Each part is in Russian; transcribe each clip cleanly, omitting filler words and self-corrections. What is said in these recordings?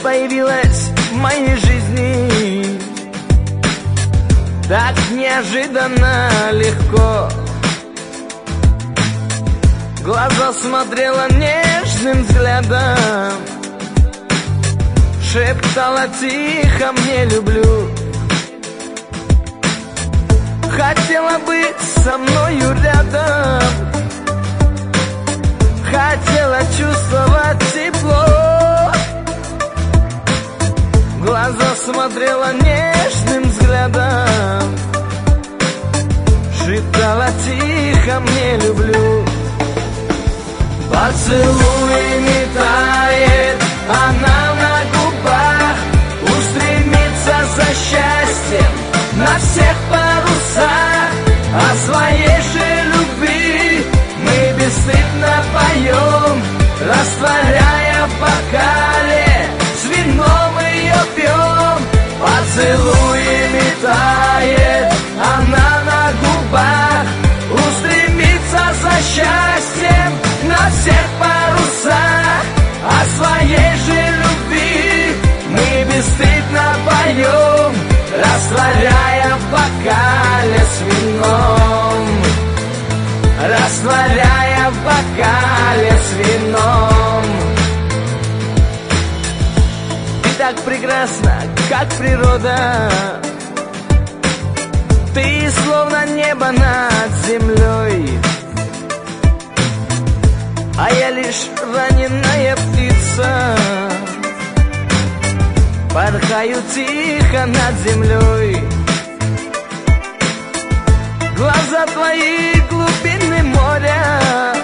появилась в моей жизни так неожиданно легко. В глаза смотрела нежным взглядом, шептала тихо «мне люблю». Хотела быть со мною рядом, хотела чувствовать тепло. В глаза смотрела нежным взглядом, шептала тихо «мне люблю». Поцелуями тает она на губах, устремится за счастьем на всех парусах. О своей же любви мы бесстыдно поем, растворяя в бокале, с вином ее пьем. Поцелуями тает она на губах, устремится за счастьем на всех парусах. О своей же любви мы бесстыдно поем, растворяя в бокале с вином, растворяя в бокале с вином. Ты так прекрасна, как природа, ты словно небо над землей, а я лишь раненая птица, порхаю тихо над землей. Глаза твои глубины моря,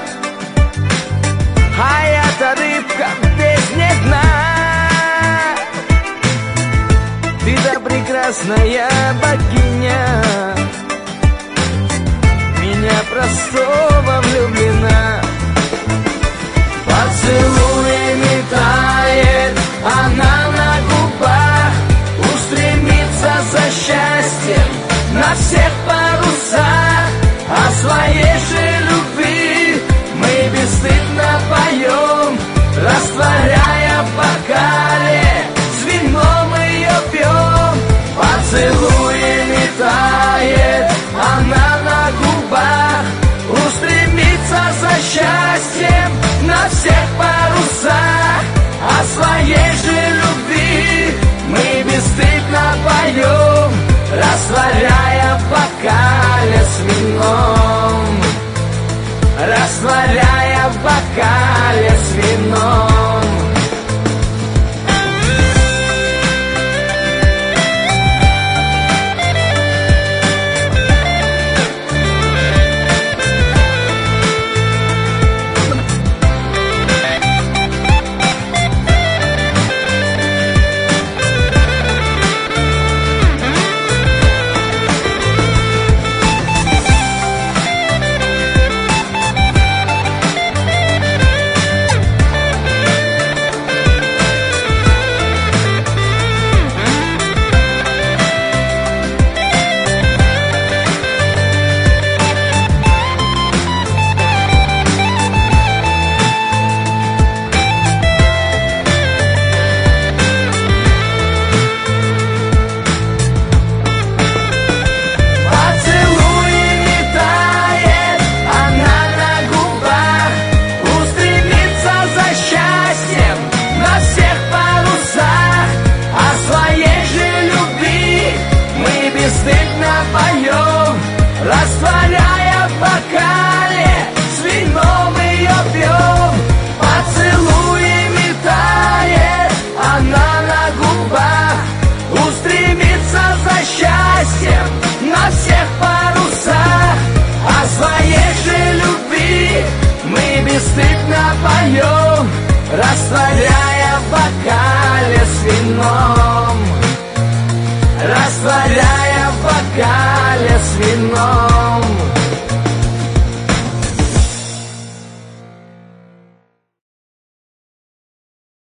а я-то рыбка в бездне дна. Ты-то прекрасная богиня, меня простого влюблена. Поцелуями тает она на губах, устремится за счастьем на всех парусах. О своей